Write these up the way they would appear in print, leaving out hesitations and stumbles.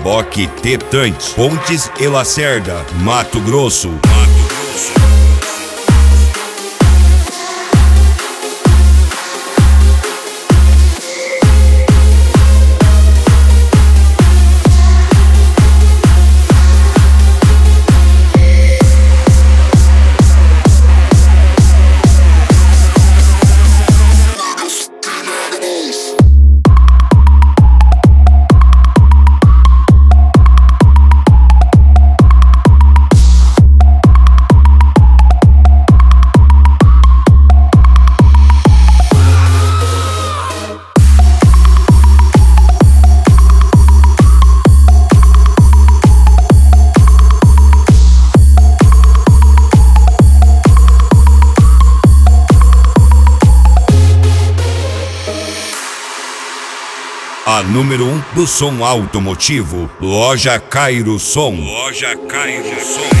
Reboque Tetante, Pontes e Lacerda, Mato Grosso. A número 1 do som automotivo, Loja Cairo Som. Loja Cairo Som.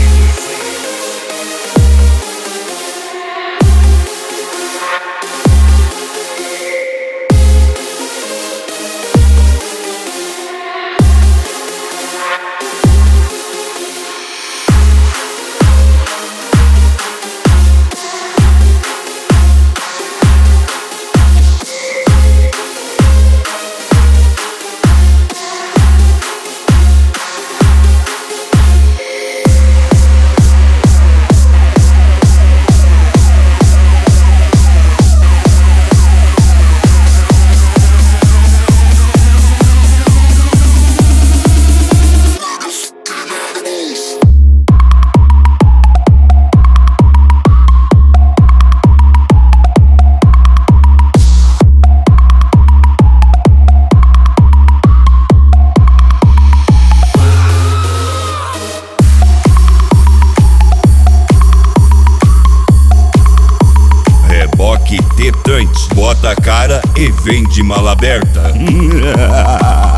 Reboque Tetante, bota a cara e vem de mala aberta.